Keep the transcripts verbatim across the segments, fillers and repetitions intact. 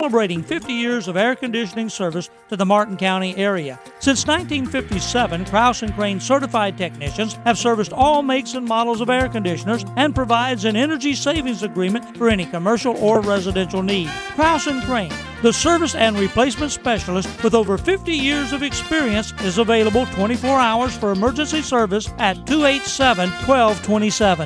Celebrating fifty years of air conditioning service to the Martin County area. Since nineteen fifty-seven, Kraus and Crane certified technicians have serviced all makes and models of air conditioners and provides an energy savings agreement for any commercial or residential need. Kraus and Crane, the service and replacement specialist with over fifty years of experience, is available twenty-four hours for emergency service at two eight seven, one two two seven.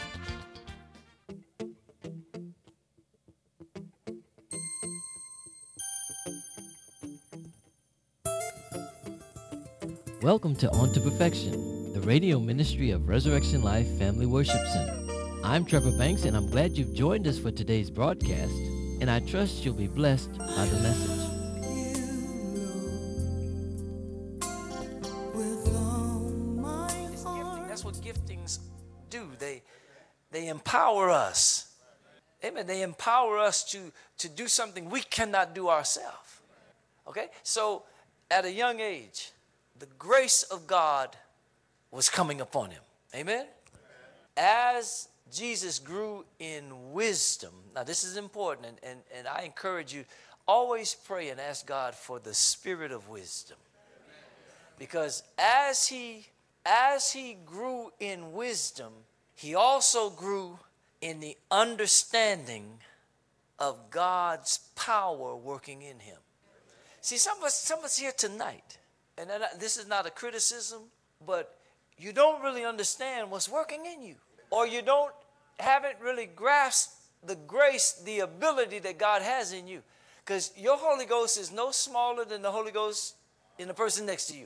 Welcome to On to Perfection, the radio ministry of Resurrection Life Family Worship Center. I'm Trevor Banks, and I'm glad you've joined us for today's broadcast, and I trust you'll be blessed by the message. It's gifting. That's what giftings do. They, they empower us. Amen. They empower us to, to do something we cannot do ourselves. Okay? So, at a young age, the grace of God was coming upon him. Amen? As Jesus grew in wisdom, now this is important, and, and, and I encourage you, always pray and ask God for the spirit of wisdom. Because as he, as he grew in wisdom, he also grew in the understanding of God's power working in him. See, some of us, some of us here tonight, and this is not a criticism, but you don't really understand what's working in you. Or you don't, haven't really grasped the grace, the ability that God has in you. Because your Holy Ghost is no smaller than the Holy Ghost in the person next to you.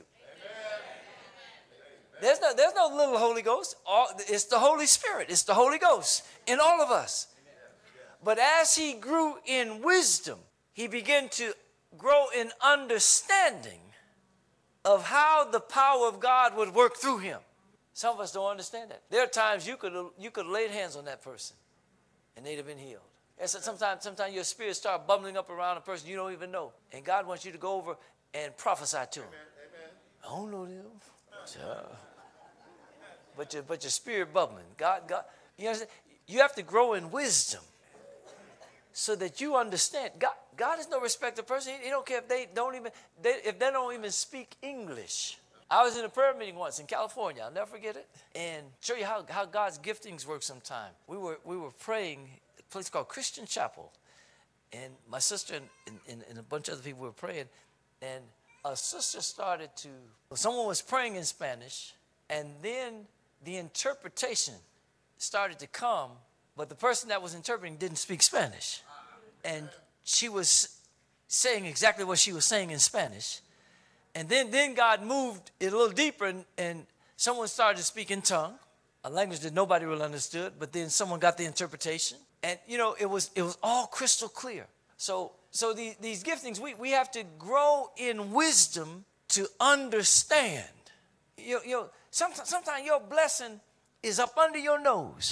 There's no, there's no little Holy Ghost. All, it's the Holy Spirit. It's the Holy Ghost in all of us. But as he grew in wisdom, he began to grow in understanding of how the power of God would work through him. Some of us don't understand that. There are times you could you could have laid hands on that person and they'd have been healed. And so sometimes, sometimes your spirit starts bubbling up around a person you don't even know. And God wants you to go over and prophesy to them. Amen. I don't know them. So, but, your, but your spirit bubbling. God, God, you understand? You have to grow in wisdom so that you understand. God, God is no respecter of person. He, he don't care if they don't even they, if they don't even speak English. I was in a prayer meeting once in California. I'll never forget it. And show you how, how God's giftings work sometime. We were we were praying at a place called Christian Chapel. And my sister and, and, and a bunch of other people were praying. And a sister started to, someone was praying in Spanish. And then the interpretation started to come. But the person that was interpreting didn't speak Spanish. And she was saying exactly what she was saying in Spanish. And then, then God moved it a little deeper, and, and someone started to speak in tongue, a language that nobody really understood, but then someone got the interpretation. And, you know, it was it was all crystal clear. So so the, these giftings, we, we have to grow in wisdom to understand. You, you know, sometimes, sometimes your blessing is up under your nose.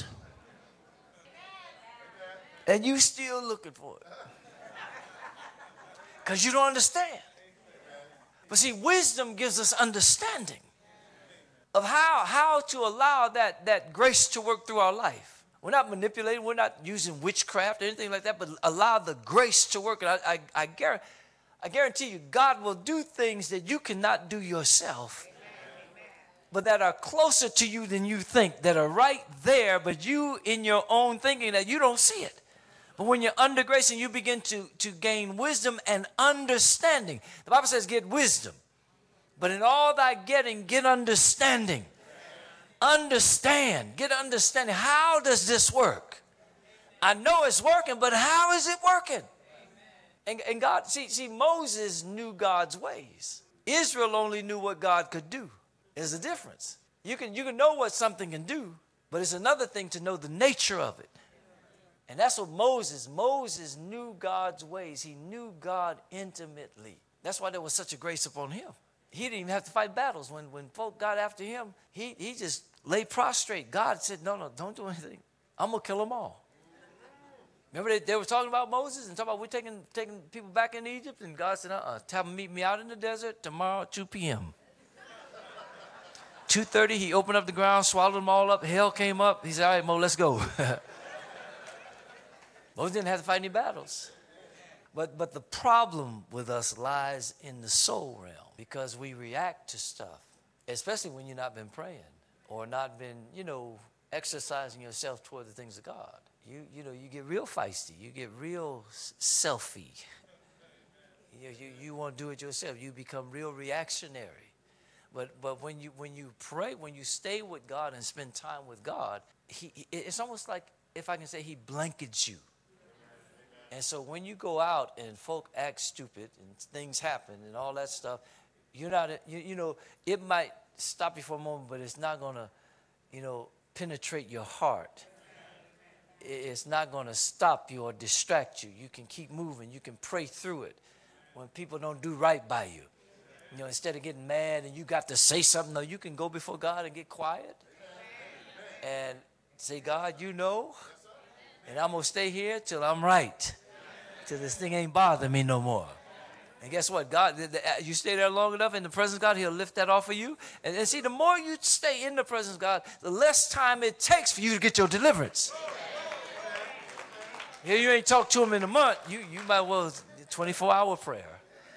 And you still looking for it. Because you don't understand. But see, wisdom gives us understanding of how, how to allow that, that grace to work through our life. We're not manipulating. We're not using witchcraft or anything like that, but allow the grace to work. And I, I, I, guarantee, I guarantee you, God will do things that you cannot do yourself, but that are closer to you than you think, that are right there, but you in your own thinking that you don't see it. But when you're under grace and you begin to, to gain wisdom and understanding, the Bible says get wisdom. But in all thy getting, get understanding. Understand. Get understanding. How does this work? I know it's working, but how is it working? And, and God, see, see, Moses knew God's ways. Israel only knew what God could do. There's a difference. You can, you can know what something can do, but it's another thing to know the nature of it. And that's what Moses, Moses knew God's ways. He knew God intimately. That's why there was such a grace upon him. He didn't even have to fight battles. When, when folk got after him, he, he just lay prostrate. God said, no, no, don't do anything. I'm going to kill them all. Remember they, they were talking about Moses and talking about we're taking, taking people back into Egypt? And God said, uh-uh, tell them meet me out in the desert tomorrow at two p.m. two thirty, he opened up the ground, swallowed them all up. Hell came up. He said, all right, Mo, let's go. Moses didn't have to fight any battles. But, but the problem with us lies in the soul realm because we react to stuff, especially when you've not been praying or not been, you know, exercising yourself toward the things of God. You, you know, you get real feisty. You get real selfie. You, you, you want to do it yourself. You become real reactionary. But, but when you, when you pray, when you stay with God and spend time with God, he, it's almost like, if I can say, he blankets you. And so when you go out and folk act stupid and things happen and all that stuff, you're not, you, you know, it might stop you for a moment, but it's not going to, you know, penetrate your heart. It's not going to stop you or distract you. You can keep moving. You can pray through it when people don't do right by you. You know, instead of getting mad and you got to say something, no, you can go before God and get quiet and say, God, you know, and I'm going to stay here till I'm right, till this thing ain't bothering me no more. And guess what? God, you stay there long enough in the presence of God, he'll lift that off of you. And, and see, the more you stay in the presence of God, the less time it takes for you to get your deliverance. Here you ain't talked to him in a month. You, you might well twenty-four hour prayer.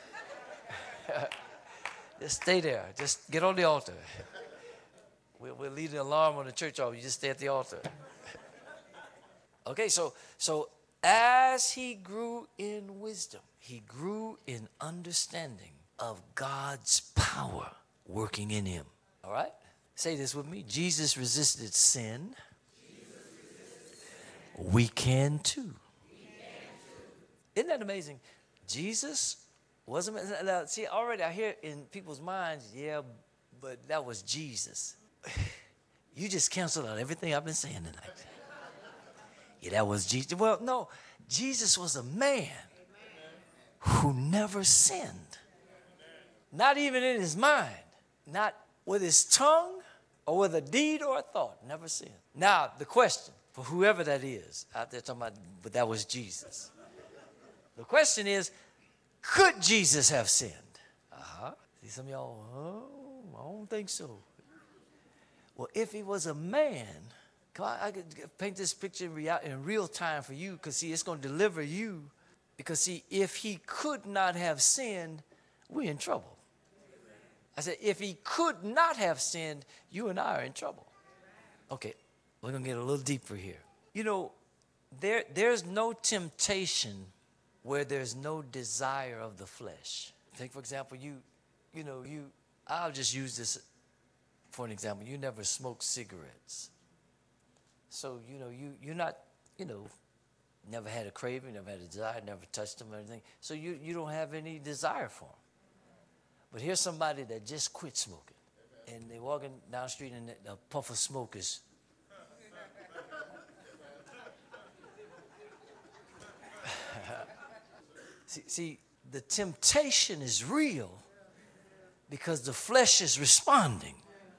Just stay there. Just get on the altar. We'll, we'll leave the alarm on the church off. You just stay at the altar. Okay, so so as he grew in wisdom, he grew in understanding of God's power working in him. All right? Say this with me. Jesus resisted sin. We can too. Isn't that amazing? Jesus wasn't. Now, see, already I hear in people's minds, yeah, but that was Jesus. You just canceled out everything I've been saying tonight. Yeah, that was Jesus. Well, no, Jesus was a man who never sinned. Not even in his mind. Not with his tongue or with a deed or a thought. Never sinned. Now, the question for whoever that is out there talking about, but that was Jesus. The question is, could Jesus have sinned? Uh-huh. See, some of y'all, oh, I don't think so. Well, if he was a man, come on, I could paint this picture in, real, in real time for you because, see, it's going to deliver you. Because, see, if he could not have sinned, we're in trouble. I said, if he could not have sinned, you and I are in trouble. Okay, we're going to get a little deeper here. You know, there there's no temptation where there's no desire of the flesh. Take, for example, you, you know, you, I'll just use this for an example. You never smoked cigarettes. So, you know, you, you're not, you know, never had a craving, never had a desire, never touched them or anything. So you, you don't have any desire for them. But here's somebody that just quit smoking. And they're walking down the street and a puff of smoke is. see, see, the temptation is real because the flesh is responding.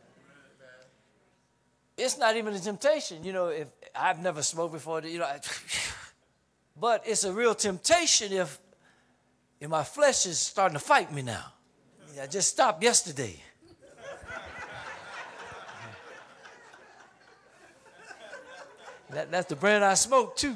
It's not even a temptation. You know, if I've never smoked before, you know, I, but it's a real temptation if, if my flesh is starting to fight me now. I just stopped yesterday. that, that's the brand I smoke too.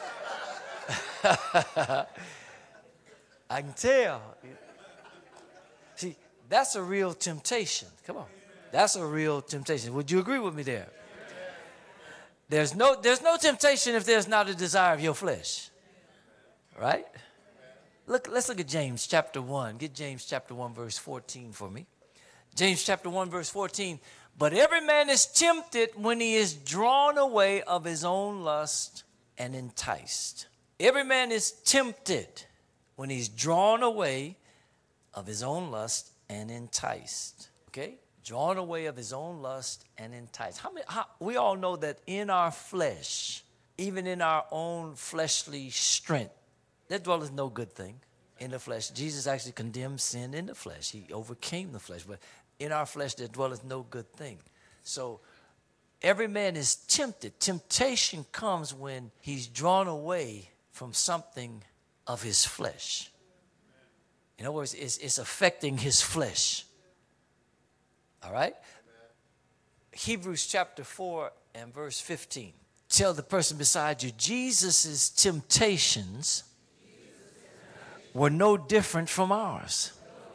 I can tell. See, that's a real temptation. Come on. That's a real temptation. Would you agree with me there? There's no, there's no temptation if there's not a desire of your flesh. Right? Look, let's look at James chapter one. Get James chapter one, verse fourteen for me. James chapter one, verse fourteen. But every man is tempted when he is drawn away of his own lust and enticed. Every man is tempted when he's drawn away of his own lust and enticed. Okay? Drawn away of his own lust and enticed. How many, how, we all know that in our flesh, even in our own fleshly strength, there dwelleth no good thing in the flesh. Jesus actually condemned sin in the flesh. He overcame the flesh. But in our flesh, there dwelleth no good thing. So every man is tempted. Temptation comes when he's drawn away from something of his flesh. In other words, it's, it's affecting his flesh. All right? Hebrews chapter four and verse fifteen. Tell the person beside you, Jesus' temptations were no different from ours.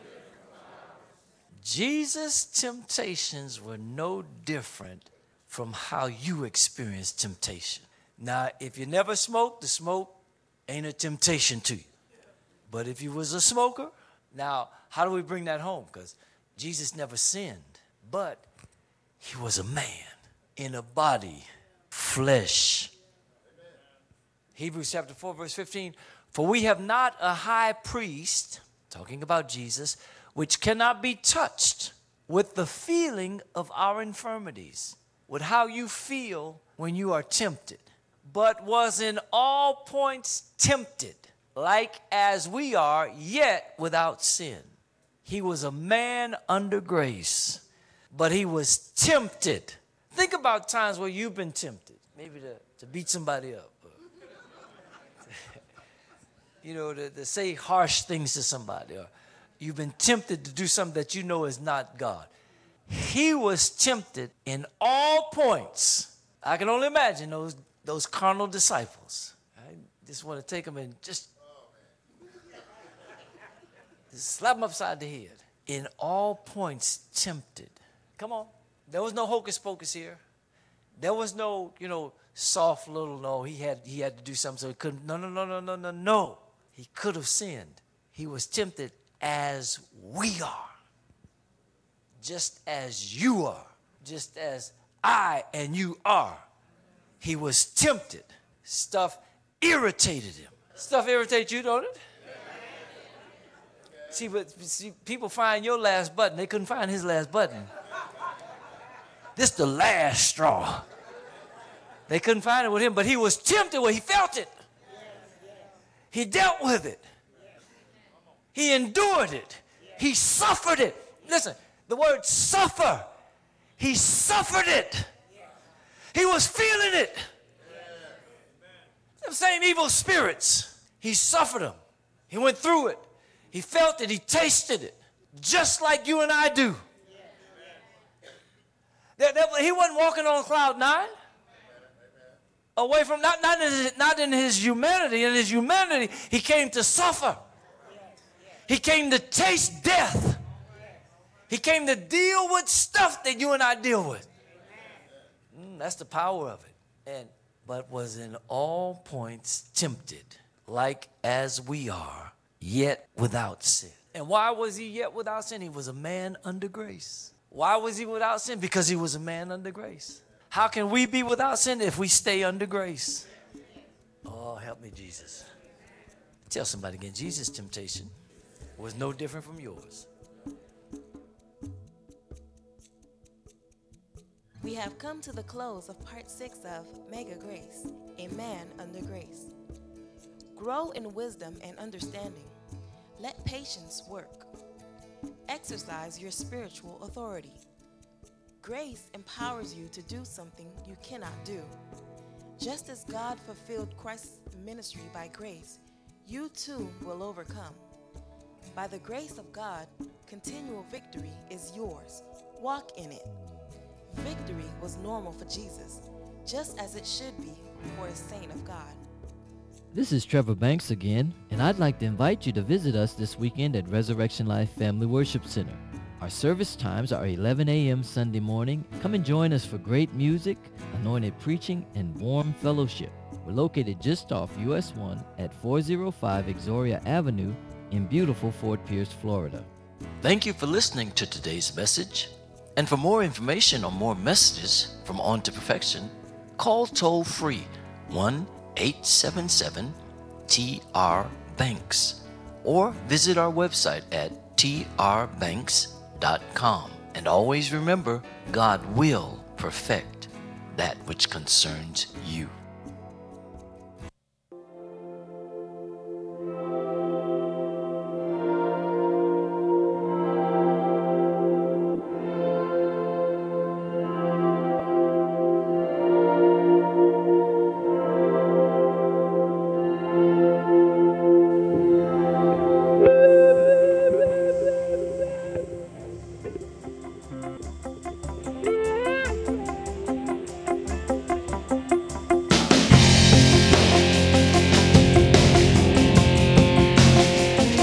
Jesus' temptations were no different from how you experience temptation. Now, if you never smoked, the smoke ain't a temptation to you. But if you was a smoker, now, how do we bring that home? Because Jesus never sinned, but he was a man in a body, flesh. Hebrews chapter four, verse fifteen, for we have not a high priest, talking about Jesus, which cannot be touched with the feeling of our infirmities, with how you feel when you are tempted, but was in all points tempted, like as we are, yet without sin. He was a man under grace, but he was tempted. Think about times where you've been tempted, maybe to, to beat somebody up, or, you know, to, to say harsh things to somebody, or you've been tempted to do something that you know is not God. He was tempted in all points. I can only imagine those, those carnal disciples. I just want to take them and just, just slap them upside the head. In all points tempted. Come on. There was no hocus pocus here. There was no, you know, soft little, no, he had, he had to do something so he couldn't. No, no, no, no, no, no, no. He could have sinned. He was tempted as we are, just as you are, just as I and you are. He was tempted. Stuff irritated him. Stuff irritates you, don't it? See, but see, people find your last button. They couldn't find his last button. This is the last straw. They couldn't find it with him, but he was tempted where he felt it. He dealt with it. He endured it. He suffered it. Listen, the word suffer. He suffered it. He was feeling it. Them same evil spirits. He suffered them. He went through it. He felt it. He tasted it. Just like you and I do. That, that, he wasn't walking on cloud nine. Away from, not, not, in his, not in his humanity. In his humanity, he came to suffer. He came to taste death. He came to deal with stuff that you and I deal with. Mm, that's the power of it. And but was in all points tempted, like as we are, yet without sin. And why was he yet without sin? He was a man under grace. Why was he without sin? Because he was a man under grace. How can we be without sin if we stay under grace? Oh, help me, Jesus. Tell somebody again, Jesus' temptation was no different from yours. We have come to the close of part six of Mega Grace, a man under grace. Grow in wisdom and understanding. Let patience work. Exercise your spiritual authority. Grace empowers you to do something you cannot do. Just as God fulfilled Christ's ministry by grace, you too will overcome. By the grace of God, continual victory is yours. Walk in it. Victory was normal for Jesus, just as it should be for a saint of God. This is Trevor Banks again, and I'd like to invite you to visit us this weekend at Resurrection Life Family Worship Center. Our service times are eleven a.m. Sunday morning. Come and join us for great music, anointed preaching, and warm fellowship. We're located just off U S one at four oh five Exoria Avenue in beautiful Fort Pierce, Florida. Thank you for listening to today's message. And for more information on more messages from On to Perfection, call toll-free one eight seven seven T R Banks or visit our website at T R banks dot com. And always remember, God will perfect that which concerns you.